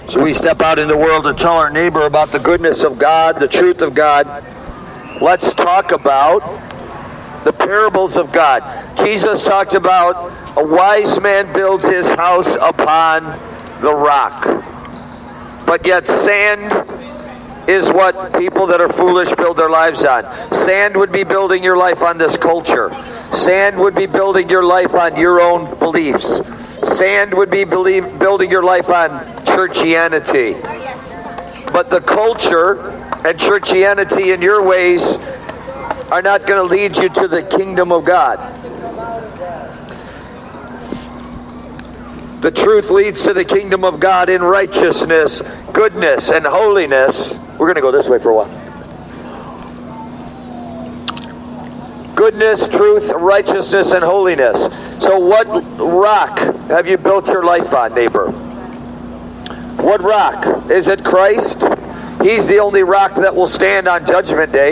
So we step out in the world to tell our neighbor about the goodness of God, the truth of God. Let's talk about the parables of God. Jesus talked about a wise man builds his house upon the rock. But yet sand is what people that are foolish build their lives on. Sand would be building your life on this culture. Sand would be building your life on your own beliefs. Sand would be building your life on churchianity. But the culture and churchianity in your ways are not going to lead you to the kingdom of God. The truth leads to the kingdom of God in righteousness, goodness, and holiness. We're going to go this way for a while. Goodness, truth, righteousness, and holiness. So what rock have you built your life on, neighbor? What rock? Is it Christ? He's the only rock that will stand on Judgment Day.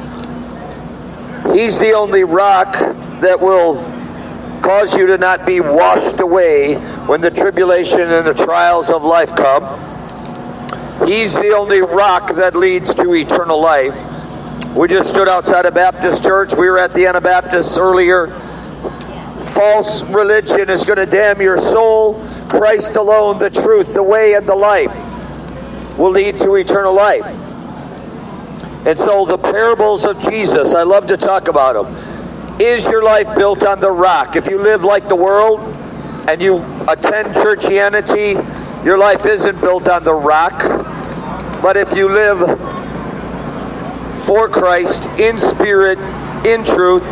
He's the only rock that will cause you to not be washed away when the tribulation and the trials of life come. He's the only rock that leads to eternal life. We just stood outside a Baptist church. We were at the Anabaptists earlier. False religion is going to damn your soul. Christ alone, the truth, the way, and the life will lead to eternal life. And so the parables of Jesus, I love to talk about them. Is your life built on the rock? If you live like the world and you attend churchianity, your life isn't built on the rock. But if you live for Christ, in spirit, in truth,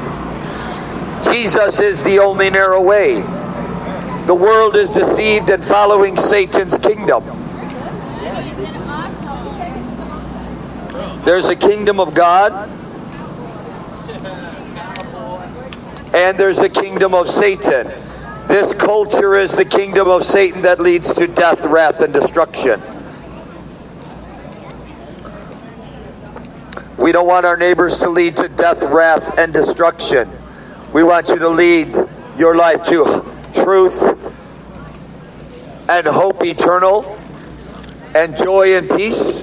Jesus is the only narrow way. The world is deceived and following Satan's kingdom. There's a kingdom of God, and there's a kingdom of Satan. This culture is the kingdom of Satan that leads to death, wrath, and destruction. We don't want our neighbors to lead to death, wrath, and destruction. We want you to lead your life to truth and hope eternal and joy and peace.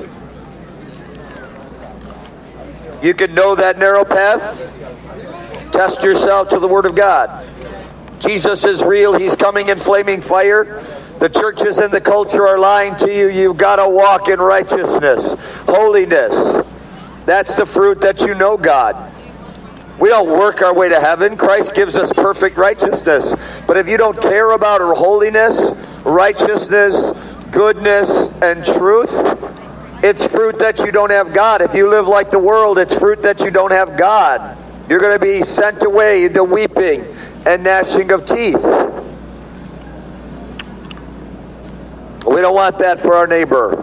You can know that narrow path. Test yourself to the Word of God. Jesus is real. He's coming in flaming fire. The churches and the culture are lying to you. You've got to walk in righteousness, holiness. That's the fruit that you know God. We don't work our way to heaven. Christ gives us perfect righteousness. But if you don't care about our holiness, righteousness, goodness, and truth, it's fruit that you don't have God. If you live like the world, it's fruit that you don't have God. You're going to be sent away into weeping and gnashing of teeth. We don't want that for our neighbor.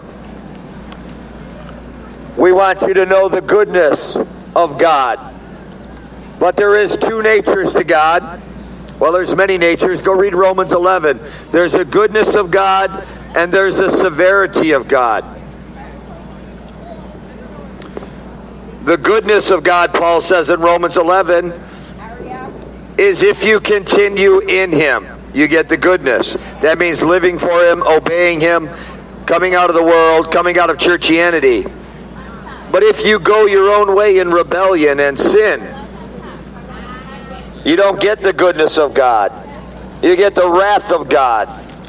We want you to know the goodness of God. But there is two natures to God. Well, there's many natures. Go read Romans 11. There's a goodness of God and there's a severity of God. The goodness of God, Paul says in Romans 11, is if you continue in Him, you get the goodness. That means living for Him, obeying Him, coming out of the world, coming out of churchianity. But if you go your own way in rebellion and sin, you don't get the goodness of God. You get the wrath of God.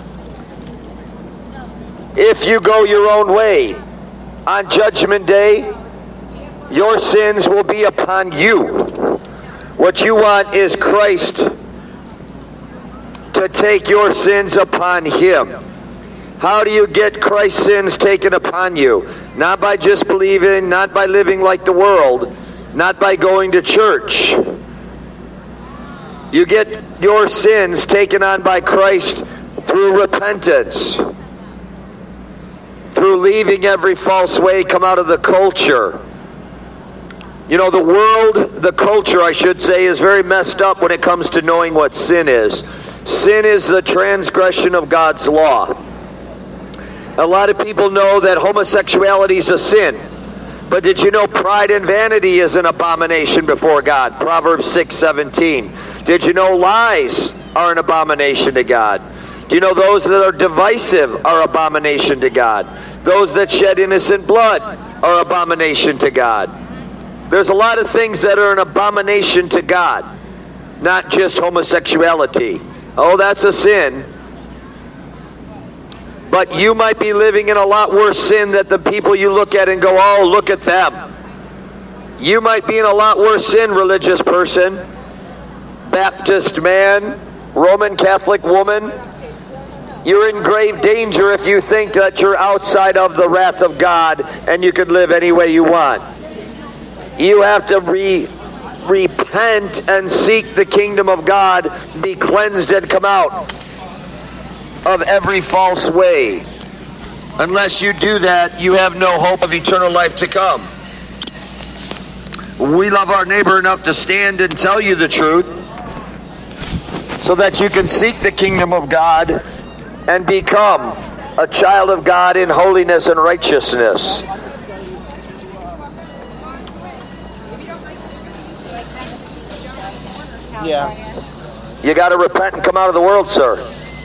If you go your own way, on Judgment Day, your sins will be upon you. What you want is Christ to take your sins upon Him. How do you get Christ's sins taken upon you? Not by just believing, not by living like the world, not by going to church. You get your sins taken on by Christ through repentance, through leaving every false way, come out of the culture. You know, the world, the culture, I should say, is very messed up when it comes to knowing what sin is. Sin is the transgression of God's law. A lot of people know that homosexuality is a sin. But did you know pride and vanity is an abomination before God? Proverbs 6:17. Did you know lies are an abomination to God? Do you know those that are divisive are abomination to God? Those that shed innocent blood are abomination to God. There's a lot of things that are an abomination to God, not just homosexuality. Oh, that's a sin. But you might be living in a lot worse sin that the people you look at and go, oh, look at them. You might be in a lot worse sin, religious person, Baptist man, Roman Catholic woman. You're in grave danger if you think that you're outside of the wrath of God and you could live any way you want. You have to repent and seek the kingdom of God, be cleansed and come out of every false way. Unless you do that, you have no hope of eternal life to come. We love our neighbor enough to stand and tell you the truth so that you can seek the kingdom of God and become a child of God in holiness and righteousness. Yeah. You got to repent and come out of the world, sir.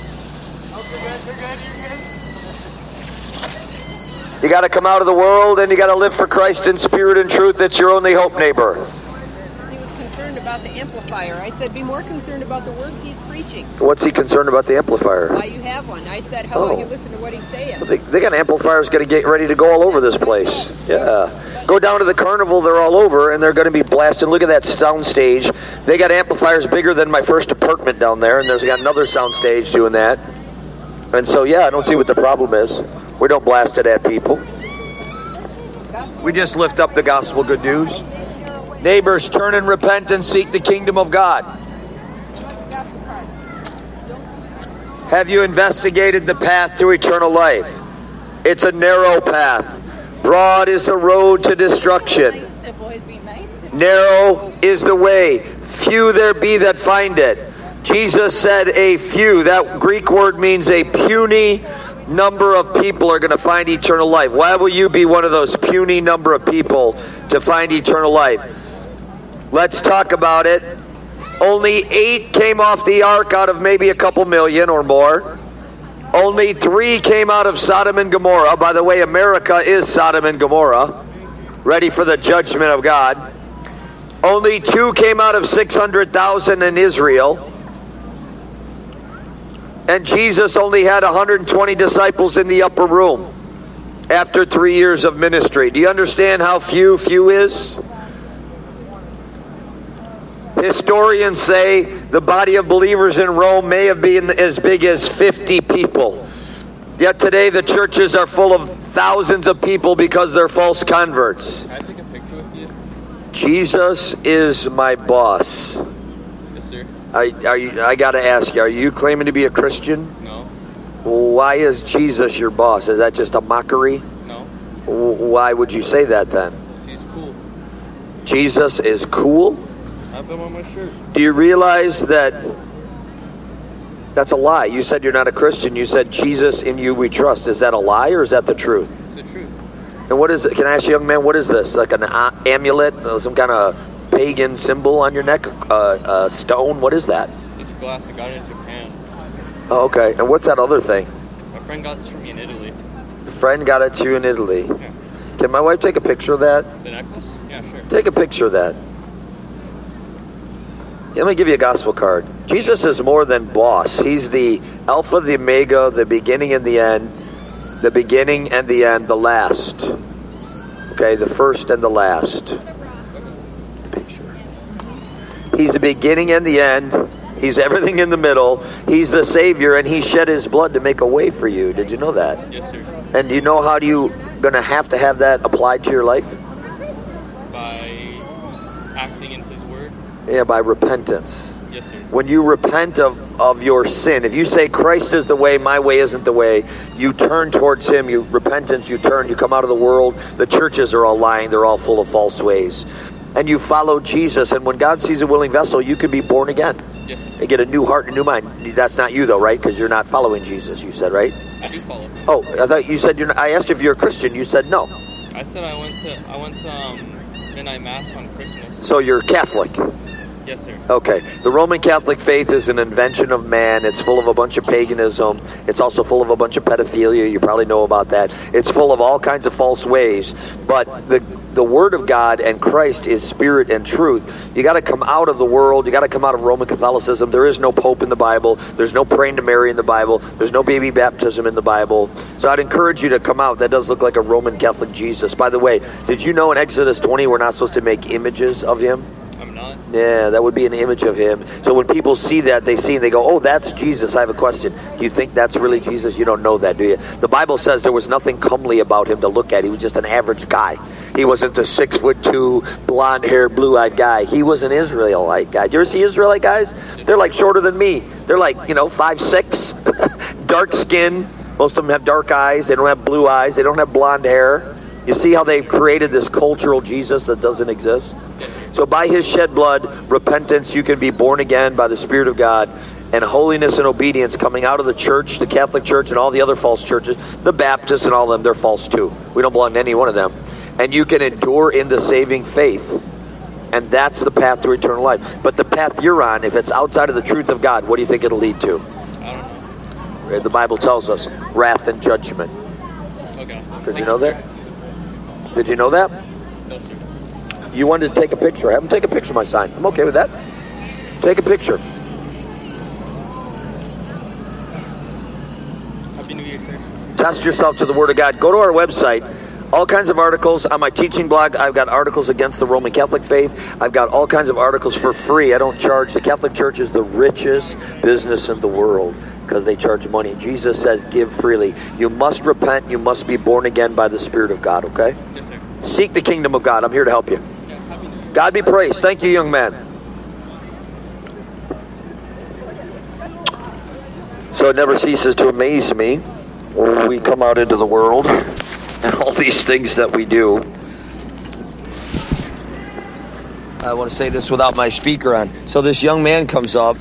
You got to come out of the world and you got to live for Christ in spirit and truth. That's your only hope, neighbor. He was concerned about the amplifier. I said, be more concerned about the words he's preaching. What's he concerned about the amplifier? Why you have one. I said, how about you listen to what he's saying? They got amplifiers going to get ready to go all over this place. Yeah. Go down to the carnival, they're all over, and they're going to be blasting. Look at that sound stage. They got amplifiers bigger than my first apartment down there, and there's got another sound stage doing that. And so, yeah, I don't see what the problem is. We don't blast it at people. We just lift up the gospel good news. Neighbors, turn and repent and seek the kingdom of God. Have you investigated the path to eternal life? It's a narrow path. Broad is the road to destruction. Narrow is the way. Few there be that find it. Jesus said a few. That Greek word means a puny number of people are going to find eternal life. Why will you be one of those puny number of people to find eternal life? Let's talk about it. Only 8 came off the ark out of maybe a couple million or more. Only 3 came out of Sodom and Gomorrah. By the way, America is Sodom and Gomorrah, ready for the judgment of God. Only 2 came out of 600,000 in Israel. And Jesus only had 120 disciples in the upper room after 3 years of ministry. Do you understand how few is? Historians say the body of believers in Rome may have been as big as 50 people. Yet today the churches are full of thousands of people because they're false converts. Can I take a picture with you? Jesus is my boss. Yes, sir. I got to ask you, are you claiming to be a Christian? No. Why is Jesus your boss? Is that just a mockery? No. Why would you say that then? He's cool. Jesus is cool? I have him on my shirt. Do you realize that that's a lie? You said you're not a Christian. You said Jesus in you we trust. Is that a lie or is that the truth? It's the truth. And what is it? Can I ask you, young man, what is this? Like an amulet? Some kind of pagan symbol on your neck? Stone? What is that? It's glass. I got it in Japan. Oh, okay. And what's that other thing? My friend got this for me in Italy. Your friend got it to you in Italy. Yeah. Can my wife take a picture of that? The necklace? Yeah, sure. Take a picture of that. Let me give you a gospel card. Jesus is more than boss. He's the Alpha, the Omega, the beginning and the end. The beginning and the end, the last. Okay, the first and the last. Picture. He's the beginning and the end. He's everything in the middle. He's the Savior, and He shed His blood to make a way for you. Did you know that? Yes, sir. And do you know how you going to have that applied to your life? By acting into His word? Yeah, by repentance. Yes, sir. When you repent of your sin, if you say Christ is the way, my way isn't the way, you turn towards Him, you come out of the world. The churches are all lying, they're all full of false ways. And you follow Jesus, and when God sees a willing vessel, you can be born again. Yes, sir. You get a new heart and a new mind. That's not you though, right? Because you're not following Jesus, you said, right? I do follow. Oh, I thought you said I asked if you're a Christian, you said no. I said I went to midnight mass on Christmas. So you're Catholic. Yes, sir. Okay. The Roman Catholic faith is an invention of man. It's full of a bunch of paganism. It's also full of a bunch of pedophilia. You probably know about that. It's full of all kinds of false ways. But the Word of God and Christ is spirit and truth. You got to come out of the world. You got to come out of Roman Catholicism. There is no Pope in the Bible. There's no praying to Mary in the Bible. There's no baby baptism in the Bible. So I'd encourage you to come out. That does look like a Roman Catholic Jesus. By the way, did you know in Exodus 20 we're not supposed to make images of him? I'm not. Yeah, that would be an image of him. So when people see that, they go, oh, that's Jesus. I have a question. Do you think that's really Jesus? You don't know that, do you? The Bible says there was nothing comely about him to look at. He was just an average guy. He wasn't the 6'2", blonde-haired, blue-eyed guy. He was an Israelite guy. Do you ever see Israelite guys? They're like shorter than me. They're like, 5'6", dark skin. Most of them have dark eyes. They don't have blue eyes. They don't have blonde hair. You see how they've created this cultural Jesus that doesn't exist? So by his shed blood, repentance, you can be born again by the Spirit of God, and holiness and obedience coming out of the church, the Catholic Church, and all the other false churches, the Baptists and all of them, they're false too. We don't belong to any one of them. And you can endure in the saving faith. And that's the path to eternal life. But the path you're on, if it's outside of the truth of God, what do you think it'll lead to? I don't know. The Bible tells us wrath and judgment. Okay. Did you know that? Did you know that? No, sir. You wanted to take a picture. Have him take a picture of my sign. I'm okay with that. Take a picture. Happy New Year, sir. Test yourself to the Word of God. Go to our website. All kinds of articles on my teaching blog. I've got articles against the Roman Catholic faith. I've got all kinds of articles for free. I don't charge. The Catholic Church is the richest business in the world because they charge money. Jesus says, give freely. You must repent. You must be born again by the Spirit of God, okay? Yes, sir. Seek the kingdom of God. I'm here to help you. Yeah, Happy New Year. God be praised. Thank you, young man. So it never ceases to amaze me when we come out into the world and all these things that we do. I want to say this without my speaker on. So this young man comes up.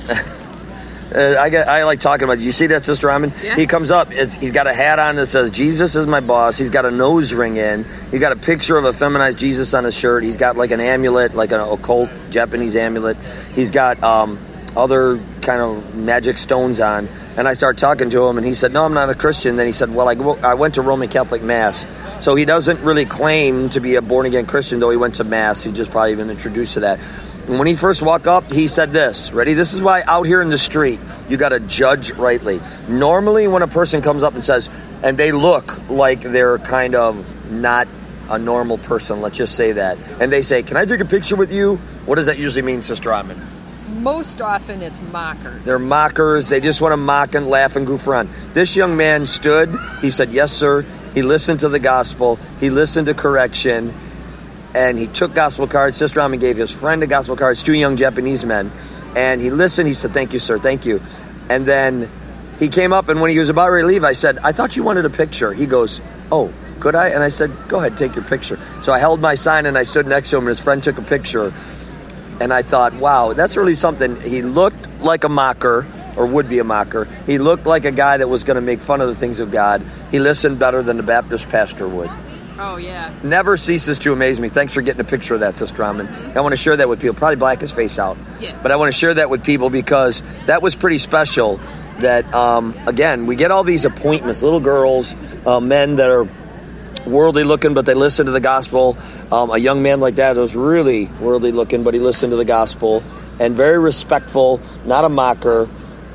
I like talking about it. You see that, Sister Raman? Yeah. He comes up. He's got a hat on that says, Jesus is my boss. He's got a nose ring in. He's got a picture of a feminized Jesus on his shirt. He's got like an amulet, like an occult Japanese amulet. He's got other kind of magic stones on. And I started talking to him, and he said, no, I'm not a Christian. Then he said, well, I went to Roman Catholic Mass. So he doesn't really claim to be a born-again Christian, though he went to Mass. He just probably been introduced to that. And when he first walked up, he said this. Ready? This is why out here in the street, you got to judge rightly. Normally, when a person comes up and says, and they look like they're kind of not a normal person, let's just say that, and they say, can I take a picture with you? What does that usually mean, Sister Amon? Most often it's mockers. They're mockers. They just want to mock and laugh and goof around. This young man stood. He said, yes, sir. He listened to the gospel. He listened to correction. And he took gospel cards. Sister Amon gave his friend the gospel cards, 2 young Japanese men. And he listened. He said, thank you, sir. Thank you. And then he came up, and when he was about ready to leave, I said, I thought you wanted a picture. He goes, oh, could I? And I said, go ahead, take your picture. So I held my sign, and I stood next to him, and his friend took a picture. And I thought, wow, that's really something. He looked like a mocker, or would be a mocker. He looked like a guy that was going to make fun of the things of God. He listened better than the Baptist pastor would. Oh, yeah. Never ceases to amaze me. Thanks for getting a picture of that, Sister Amon. I want to share that with people. Probably black his face out. Yeah. But I want to share that with people because that was pretty special. That, again, we get all these appointments, little girls, men that are worldly looking, but they listen to the gospel. A young man like that was really worldly looking, but he listened to the gospel and very respectful, not a mocker.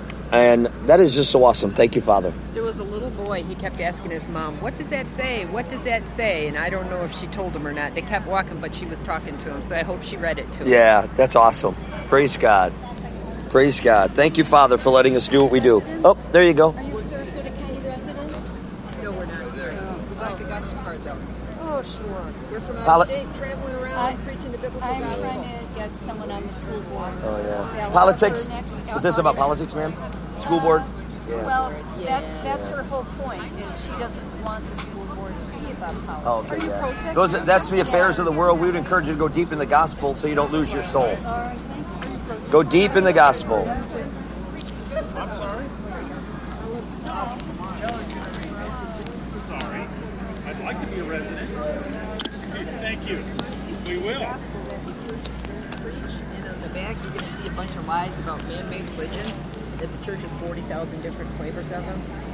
And that is just so awesome. Thank you, Father. There was a little boy, he kept asking his mom, what does that say? What does that say? And I don't know if she told him or not. They kept walking, but she was talking to him, so I hope she read it to him. Yeah, that's awesome. Praise God. Praise God. Thank you, Father, for letting us do what we do. Oh, there you go. Are you a Sarasota County resident? No, we're not. Would like the gospel cards out. Oh, sure. We're from out Poli- of state, traveling around, preaching the biblical I'm gospel. trying to get someone on the school board. Oh, yeah. Yeah, Politics? for next Is this about August. politics, ma'am? School board? Yeah. Well, that's her whole point, is she doesn't want the school board to be about politics. Oh, okay, yeah. That's the affairs of the world. We would encourage you to go deep in the gospel so you don't lose your soul. All right, thank you. Go deep in the gospel. I'm sorry. Sorry. I'd like to be a resident. Thank you. We will. And on the back like you're going to see a bunch of lies about man-made religion, that the church has 40,000 different flavors of them.